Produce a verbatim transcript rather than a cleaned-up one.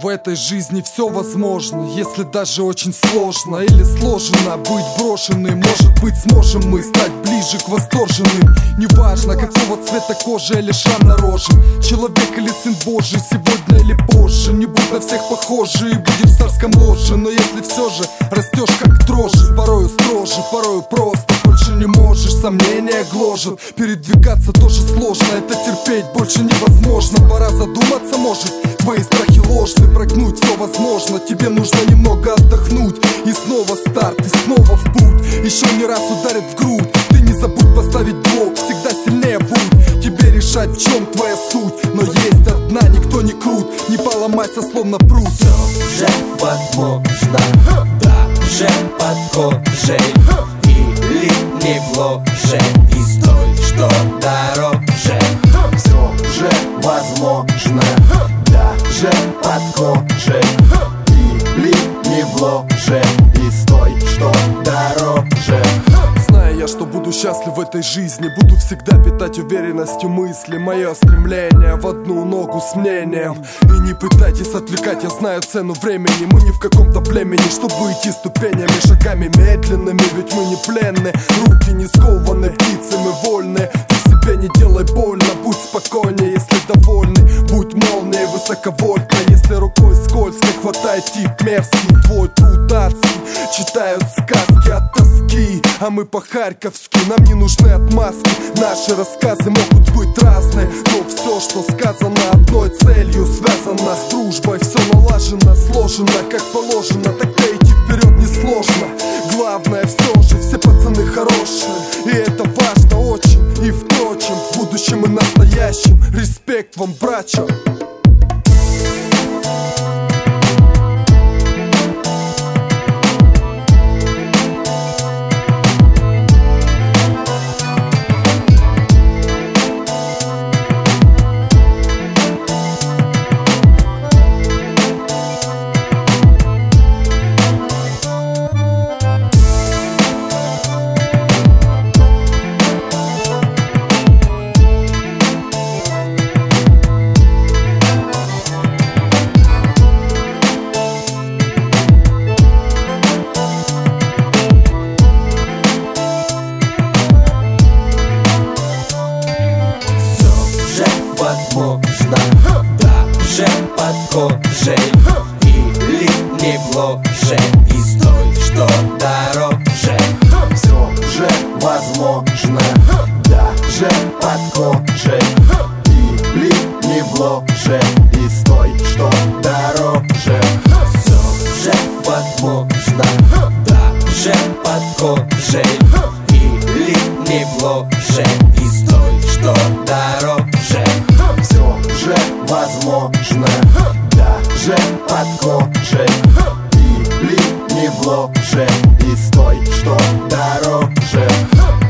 В этой жизни все возможно, если даже очень сложно или сложно быть брошенным. Может быть, сможем мы стать ближе к восторженным. Неважно, какого цвета кожи или шрам на роже, человек или сын Божий, сегодня или позже. Не будь на всех похожи и будешь в царском ложе. Но если все же растешь как дрожжи, порою строже, порою просто больше не можешь, сомнения гложат. Передвигаться тоже сложно, это терпеть больше невозможно. Пора задуматься, может, твои страхи ложны. Прогнуть все возможно, тебе нужно немного отдохнуть. И снова старт, и снова в путь. Еще не раз ударит в грудь. Ты не забудь поставить блок, всегда сильнее будь. Тебе решать, в чем твоя суть. Но есть одна, никто не крут. Не поломаться, словно прут. Все же возможно, даже подхожей. Или не бложе, и стой, что дороже. Все же возможно, даже подхожей. Или не вложе, и стой, что дороже. Зная я, что буду счастлив в этой жизни, буду всегда питать уверенностью мысли. Мое стремление в одну ногу с мнением. И не пытайтесь отвлекать, я знаю цену времени. Мы не в каком-то племени, чтобы идти ступенями, шагами медленными. Ведь мы не пленны, руки не скованы, птицы мы вольны. Ты себе не делай больно, будь спокойнее, если довольный. Будь молнией высоковольтной, если рукой скользкой хватает тип мерзкий. Твой труд адский, читают сказки от тоски. А мы по-харьковски, нам не нужны отмазки. Наши рассказы могут быть разные, но все, что сказано одной целью, связано с дружбой. Все налажено, сложено, как положено. Тогда идти вперед несложно. Главное все же, все пацаны хорошие. И это важно очень. И впрочем, в будущем и настоящем респект вам, братья. Возможно, даже подхожей. Или не бложе, и стой, что дороже. Все же возможно, даже подхожей. Или не вложе, и стой, что дороже. Все же возможно, даже подхожей. Или не бложе, и стой, что дороже. Все же возможно, даже подхожей. Или не вложе, и стой, что дороже.